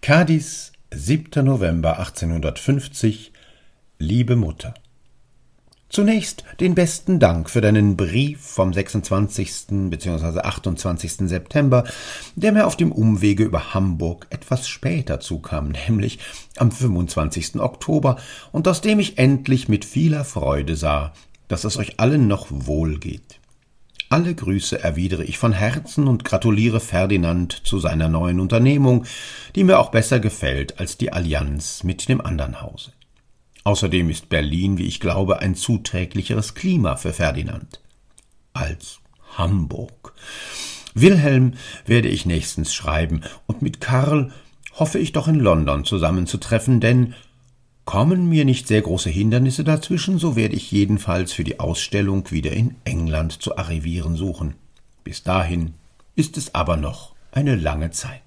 Cádiz, 7. November 1850. Liebe Mutter, zunächst den besten Dank für deinen Brief vom 26. bzw. 28. September, der mir auf dem Umwege über Hamburg etwas später zukam, nämlich am 25. Oktober, und aus dem ich endlich mit vieler Freude sah, dass es euch allen noch wohl geht. Alle Grüße erwidere ich von Herzen und gratuliere Ferdinand zu seiner neuen Unternehmung, die mir auch besser gefällt als die Allianz mit dem anderen Hause. Außerdem ist Berlin, wie ich glaube, ein zuträglicheres Klima für Ferdinand als Hamburg. Wilhelm werde ich nächstens schreiben, und mit Karl hoffe ich doch in London zusammenzutreffen, denn kommen mir nicht sehr große Hindernisse dazwischen, so werde ich jedenfalls für die Ausstellung wieder in England zu arrivieren suchen. Bis dahin ist es aber noch eine lange Zeit.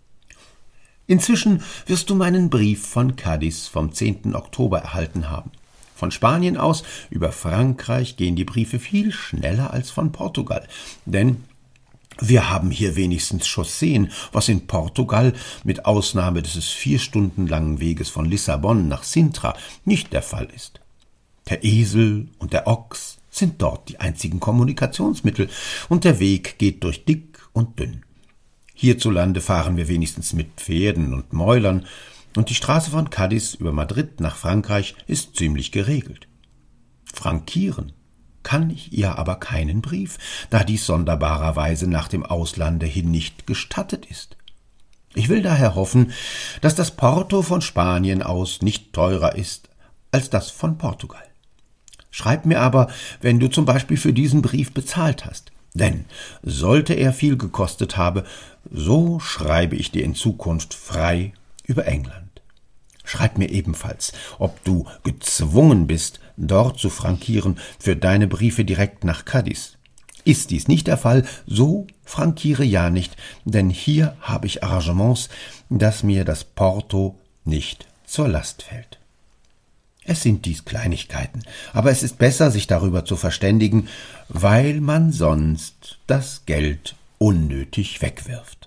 Inzwischen wirst du meinen Brief von Cádiz vom 10. Oktober erhalten haben. Von Spanien aus über Frankreich gehen die Briefe viel schneller als von Portugal, denn wir haben hier wenigstens Chausseen, was in Portugal mit Ausnahme des 4 Stunden langen Weges von Lissabon nach Sintra nicht der Fall ist. Der Esel und der Ochs sind dort die einzigen Kommunikationsmittel, und der Weg geht durch dick und dünn. Hierzulande fahren wir wenigstens mit Pferden und Mäulern, und die Straße von Cádiz über Madrid nach Frankreich ist ziemlich geregelt. Frankieren kann ich ihr aber keinen Brief, da dies sonderbarerweise nach dem Auslande hin nicht gestattet ist. Ich will daher hoffen, dass das Porto von Spanien aus nicht teurer ist als das von Portugal. Schreib mir aber, wenn du zum Beispiel für diesen Brief bezahlt hast, denn sollte er viel gekostet haben, so schreibe ich dir in Zukunft frei über England. Schreib mir ebenfalls, ob du gezwungen bist, dort zu frankieren für deine Briefe direkt nach Cádiz. Ist dies nicht der Fall, so frankiere ja nicht, denn hier habe ich Arrangements, dass mir das Porto nicht zur Last fällt. Es sind dies Kleinigkeiten, aber es ist besser, sich darüber zu verständigen, weil man sonst das Geld unnötig wegwirft.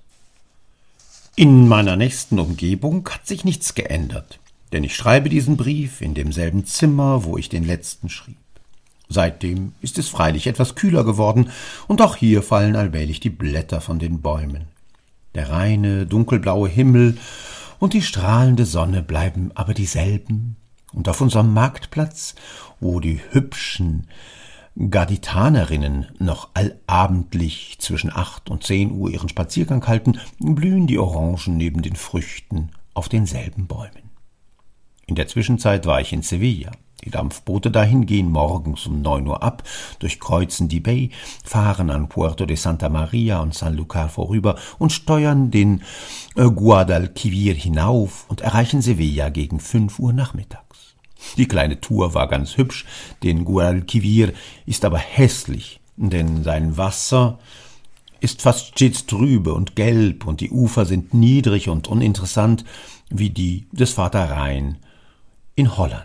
In meiner nächsten Umgebung hat sich nichts geändert, denn ich schreibe diesen Brief in demselben Zimmer, wo ich den letzten schrieb. Seitdem ist es freilich etwas kühler geworden, und auch hier fallen allmählich die Blätter von den Bäumen. Der reine, dunkelblaue Himmel und die strahlende Sonne bleiben aber dieselben, und auf unserem Marktplatz, wo die hübschen Gaditanerinnen noch allabendlich zwischen 8 und 10 Uhr ihren Spaziergang halten, blühen die Orangen neben den Früchten auf denselben Bäumen. In der Zwischenzeit war ich in Sevilla. Die Dampfboote dahin gehen morgens um 9 Uhr ab, durchkreuzen die Bay, fahren an Puerto de Santa Maria und Sanlúcar vorüber und steuern den Guadalquivir hinauf und erreichen Sevilla gegen 5 Uhr nachmittags. Die kleine Tour war ganz hübsch, den Guadalquivir ist aber hässlich, denn sein Wasser ist fast stets trübe und gelb, und die Ufer sind niedrig und uninteressant wie die des Vater Rhein in Holland.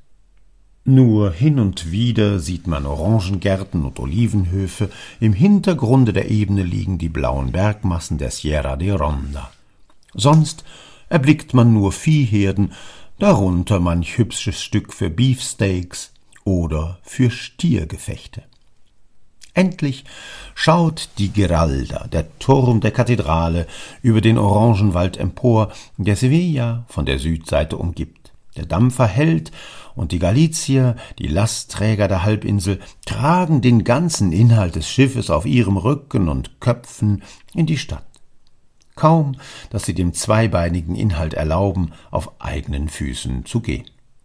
Nur hin und wieder sieht man Orangengärten und Olivenhöfe, im Hintergrunde der Ebene liegen die blauen Bergmassen der Sierra de Ronda. Sonst erblickt man nur Viehherden, darunter manch hübsches Stück für Beefsteaks oder für Stiergefechte. Endlich schaut die Giralda, der Turm der Kathedrale, über den Orangenwald empor, der Sevilla von der Südseite umgibt. Der Dampfer hält, und die Galizier, die Lastträger der Halbinsel, tragen den ganzen Inhalt des Schiffes auf ihrem Rücken und Köpfen in die Stadt. Kaum, dass sie dem zweibeinigen Inhalt erlauben, auf eigenen Füßen zu gehen.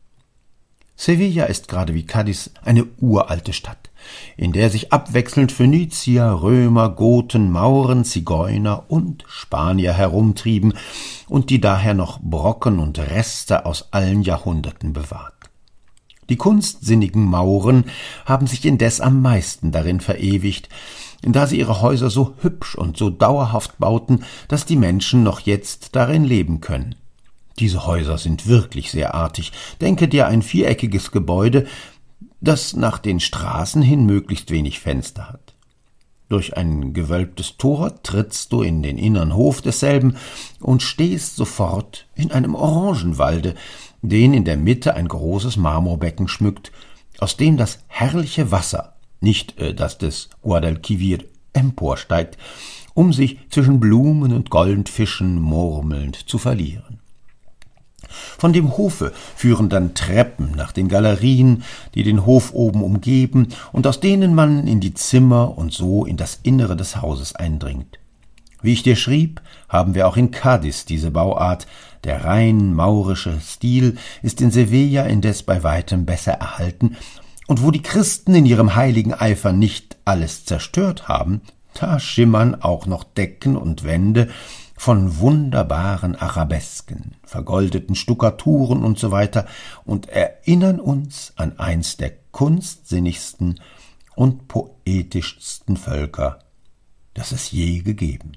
Sevilla ist gerade wie Cádiz eine uralte Stadt, in der sich abwechselnd Phönizier, Römer, Goten, Mauren, Zigeuner und Spanier herumtrieben und die daher noch Brocken und Reste aus allen Jahrhunderten bewahrt. Die kunstsinnigen Mauren haben sich indes am meisten darin verewigt, da sie ihre Häuser so hübsch und so dauerhaft bauten, dass die Menschen noch jetzt darin leben können. Diese Häuser sind wirklich sehr artig. Denke dir ein viereckiges Gebäude, das nach den Straßen hin möglichst wenig Fenster hat. Durch ein gewölbtes Tor trittst du in den innern Hof desselben und stehst sofort in einem Orangenwalde, den in der Mitte ein großes Marmorbecken schmückt, aus dem das herrliche Wasser, nicht das des Guadalquivir, emporsteigt, um sich zwischen Blumen und Goldfischen murmelnd zu verlieren. Von dem Hofe führen dann Treppen nach den Galerien, die den Hof oben umgeben und aus denen man in die Zimmer und so in das Innere des Hauses eindringt. Wie ich dir schrieb, haben wir auch in Cadiz diese Bauart. Der rein maurische Stil ist in Sevilla indes bei weitem besser erhalten, und wo die Christen in ihrem heiligen Eifer nicht alles zerstört haben, da schimmern auch noch Decken und Wände von wunderbaren Arabesken, vergoldeten Stuckaturen usw. und erinnern uns an eins der kunstsinnigsten und poetischsten Völker, das es je gegeben.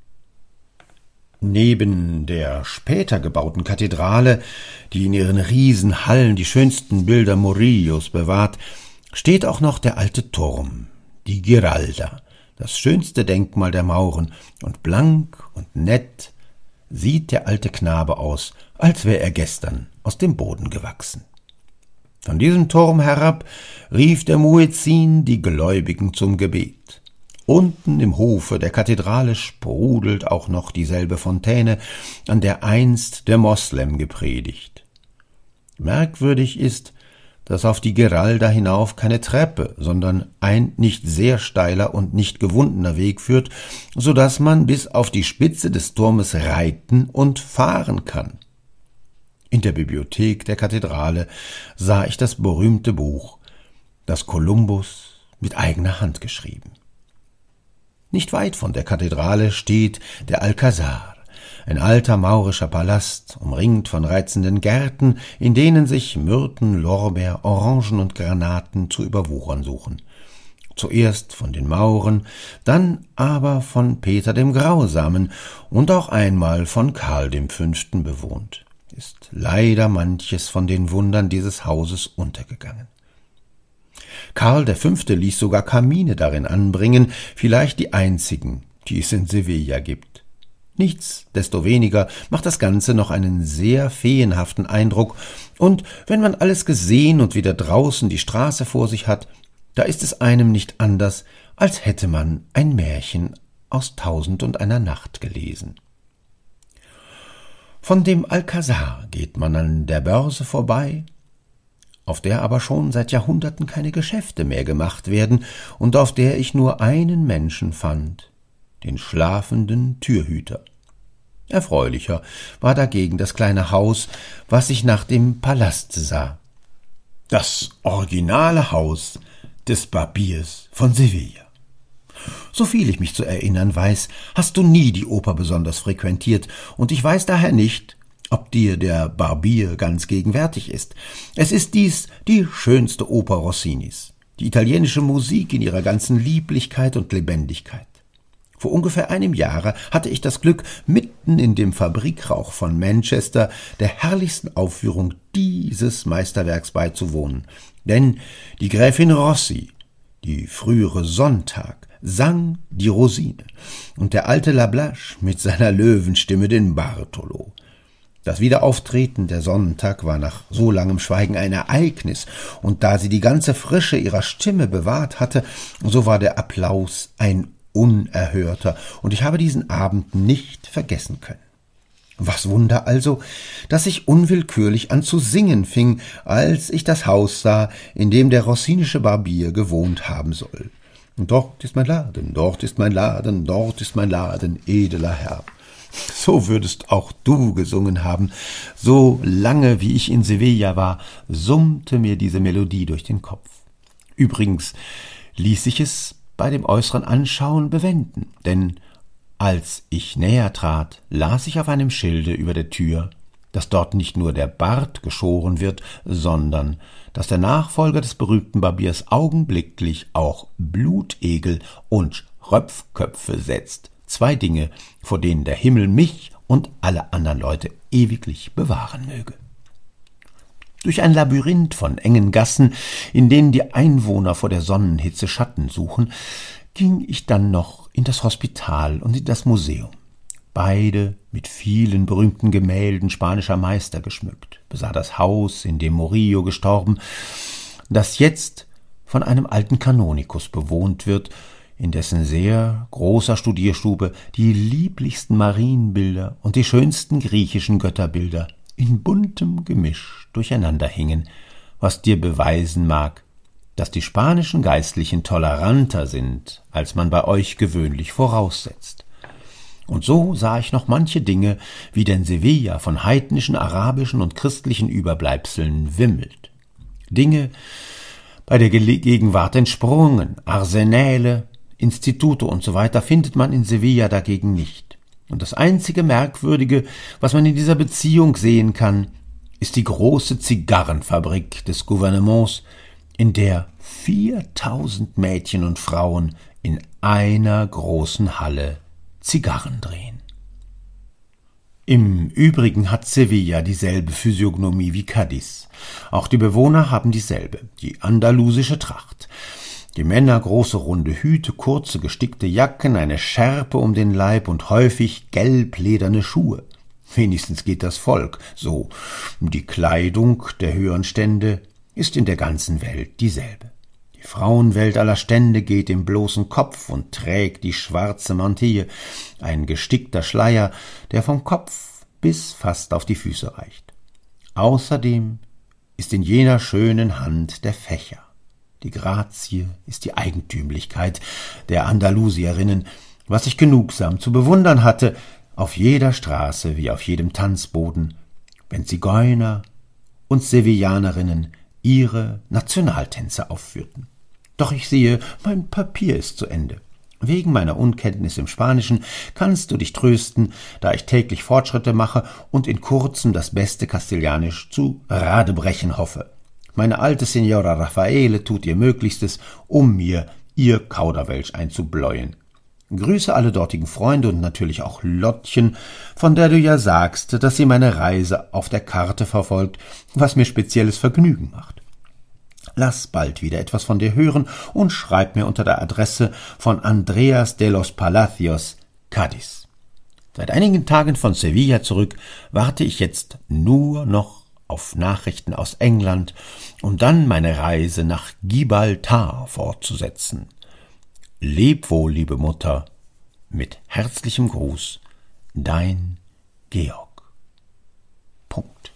Neben der später gebauten Kathedrale, die in ihren Riesenhallen die schönsten Bilder Murillos bewahrt, steht auch noch der alte Turm, die Giralda, das schönste Denkmal der Mauren, und blank und nett sieht der alte Knabe aus, als wäre er gestern aus dem Boden gewachsen. Von diesem Turm herab rief der Muezzin die Gläubigen zum Gebet. Unten im Hofe der Kathedrale sprudelt auch noch dieselbe Fontäne, an der einst der Moslem gepredigt. Merkwürdig ist, dass auf die Giralda hinauf keine Treppe, sondern ein nicht sehr steiler und nicht gewundener Weg führt, so dass man bis auf die Spitze des Turmes reiten und fahren kann. In der Bibliothek der Kathedrale sah ich das berühmte Buch, das Kolumbus mit eigener Hand geschrieben. Nicht weit von der Kathedrale steht der Alcazar, ein alter maurischer Palast, umringt von reizenden Gärten, in denen sich Myrten, Lorbeer, Orangen und Granaten zu überwuchern suchen. Zuerst von den Mauren, dann aber von Peter dem Grausamen und auch einmal von Karl V. bewohnt. Ist leider manches von den Wundern dieses Hauses untergegangen. Karl V. ließ sogar Kamine darin anbringen, vielleicht die einzigen, die es in Sevilla gibt. Nichtsdestoweniger macht das Ganze noch einen sehr feenhaften Eindruck, und wenn man alles gesehen und wieder draußen die Straße vor sich hat, da ist es einem nicht anders, als hätte man ein Märchen aus 1001 Nacht gelesen. Von dem Alcazar geht man an der Börse vorbei, auf der aber schon seit Jahrhunderten keine Geschäfte mehr gemacht werden und auf der ich nur einen Menschen fand, den schlafenden Türhüter. Erfreulicher war dagegen das kleine Haus, was sich nach dem Palast sah. Das originale Haus des Barbiers von Sevilla. Soviel ich mich zu erinnern weiß, hast du nie die Oper besonders frequentiert, und ich weiß daher nicht, ob dir der Barbier ganz gegenwärtig ist. Es ist dies die schönste Oper Rossinis, die italienische Musik in ihrer ganzen Lieblichkeit und Lebendigkeit. Vor ungefähr einem Jahre hatte ich das Glück, mitten in dem Fabrikrauch von Manchester der herrlichsten Aufführung dieses Meisterwerks beizuwohnen. Denn die Gräfin Rossi, die frühere Sonntag, sang die Rosine und der alte Lablache mit seiner Löwenstimme den Bartolo. Das Wiederauftreten der Sonntag war nach so langem Schweigen ein Ereignis, und da sie die ganze Frische ihrer Stimme bewahrt hatte, so war der Applaus ein unerhörter, und ich habe diesen Abend nicht vergessen können. Was Wunder also, dass ich unwillkürlich an zu singen fing, als ich das Haus sah, in dem der rossinische Barbier gewohnt haben soll. Und dort ist mein Laden, dort ist mein Laden, dort ist mein Laden, edler Herr. So würdest auch du gesungen haben. So lange, wie ich in Sevilla war, summte mir diese Melodie durch den Kopf. Übrigens ließ ich es bei dem äußeren Anschauen bewenden, denn als ich näher trat, las ich auf einem Schilde über der Tür, dass dort nicht nur der Bart geschoren wird, sondern dass der Nachfolger des berühmten Barbiers augenblicklich auch Blutegel und Röpfköpfe setzt. 2 Dinge, vor denen der Himmel mich und alle anderen Leute ewiglich bewahren möge. Durch ein Labyrinth von engen Gassen, in denen die Einwohner vor der Sonnenhitze Schatten suchen, ging ich dann noch in das Hospital und in das Museum. Beide mit vielen berühmten Gemälden spanischer Meister geschmückt, besah das Haus, in dem Murillo gestorben, das jetzt von einem alten Kanonikus bewohnt wird, in dessen sehr großer Studierstube die lieblichsten Marienbilder und die schönsten griechischen Götterbilder in buntem Gemisch durcheinander hingen, was dir beweisen mag, dass die spanischen Geistlichen toleranter sind, als man bei euch gewöhnlich voraussetzt. Und so sah ich noch manche Dinge, wie denn Sevilla von heidnischen, arabischen und christlichen Überbleibseln wimmelt. Dinge, bei der Gegenwart entsprungen, Arsenäle, Institute und so weiter findet man in Sevilla dagegen nicht. Und das einzige Merkwürdige, was man in dieser Beziehung sehen kann, ist die große Zigarrenfabrik des Gouvernements, in der 4000 Mädchen und Frauen in einer großen Halle Zigarren drehen. Im Übrigen hat Sevilla dieselbe Physiognomie wie Cadiz. Auch die Bewohner haben dieselbe, die andalusische Tracht. Die Männer große runde Hüte, kurze gestickte Jacken, eine Schärpe um den Leib und häufig gelblederne Schuhe. Wenigstens geht das Volk so. Die Kleidung der höheren Stände ist in der ganzen Welt dieselbe. Die Frauenwelt aller Stände geht im bloßen Kopf und trägt die schwarze Mantille, ein gestickter Schleier, der vom Kopf bis fast auf die Füße reicht. Außerdem ist in jener schönen Hand der Fächer. Die Grazie ist die Eigentümlichkeit der Andalusierinnen, was ich genugsam zu bewundern hatte, auf jeder Straße wie auf jedem Tanzboden, wenn Zigeuner und Sevillanerinnen ihre Nationaltänze aufführten. Doch ich sehe, mein Papier ist zu Ende. Wegen meiner Unkenntnis im Spanischen kannst du dich trösten, da ich täglich Fortschritte mache und in kurzem das beste Kastilianisch zu Radebrechen hoffe. Meine alte Signora Raffaele tut ihr Möglichstes, um mir ihr Kauderwelsch einzubläuen. Grüße alle dortigen Freunde und natürlich auch Lottchen, von der du ja sagst, dass sie meine Reise auf der Karte verfolgt, was mir spezielles Vergnügen macht. Lass bald wieder etwas von dir hören und schreib mir unter der Adresse von Andreas de los Palacios, Cadiz. Seit einigen Tagen von Sevilla zurück warte ich jetzt nur noch auf Nachrichten aus England, um dann meine Reise nach Gibraltar fortzusetzen. Leb wohl, liebe Mutter, mit herzlichem Gruß, dein Georg. Punkt.